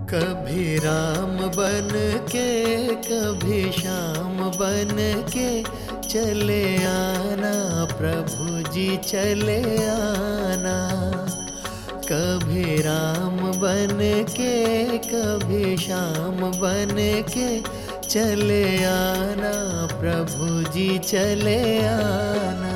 कभी राम बन के कभी श्याम बन के चले आना प्रभु जी चले आना। कभी राम बन के कभी श्याम बन के चले आना प्रभु जी चले आना।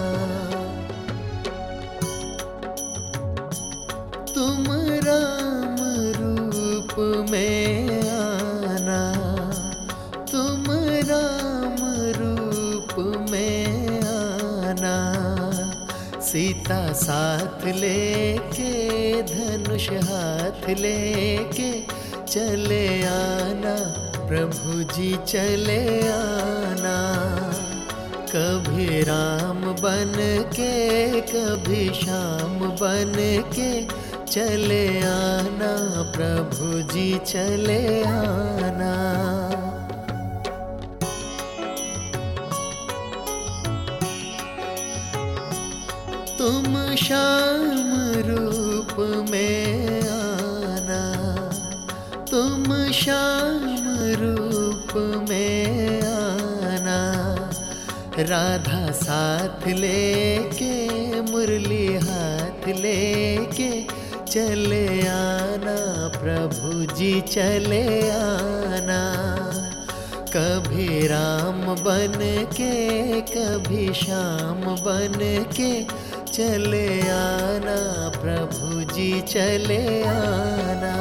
तुम राम रूप में आना, तुम राम रूप में आना। सीता साथ लेके धनुष हाथ लेके चले आना प्रभु जी चले आना। कभी राम बन के कभी श्याम बन के चले आना प्रभु जी चले आना। तुम श्याम रूप में आना, तुम श्याम रूप में आना। राधा साथ लेके मुरली हाथ लेके चले आना प्रभु जी चले आना। कभी राम बन के कभी श्याम बन के चले आना प्रभु जी चले आना।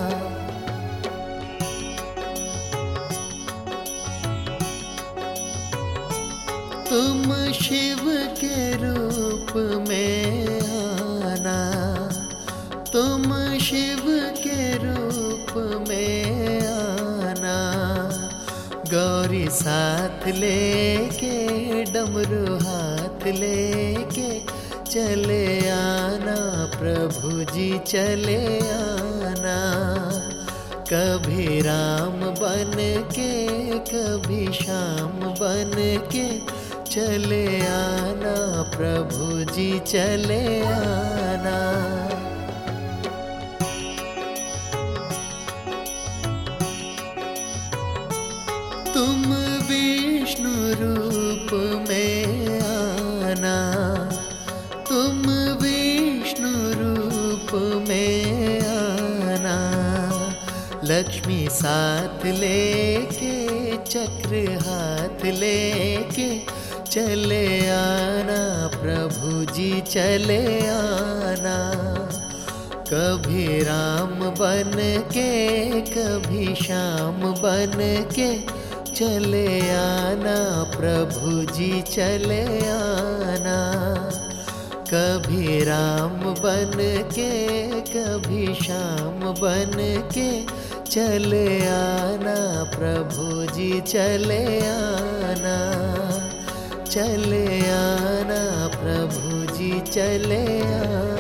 तुम शिव के रूप में आना, तुम शिव के रूप में आना। गौरी साथ लेके डमरू हाथ लेके चले आना प्रभु जी चले आना। कभी राम बन के कभी श्याम बन के चले आना प्रभु जी चले आना। तुम विष्णु रूप में आना, तुम विष्णु रूप में आना। लक्ष्मी साथ लेके चक्र हाथ लेके चले आना प्रभु जी चले आना। कभी राम बन के कभी श्याम बन के चले आना प्रभु जी चले आना। कभी राम बन के कभी श्याम बन के चले आना प्रभु जी चले आना। चले आना प्रभु जी चले आना।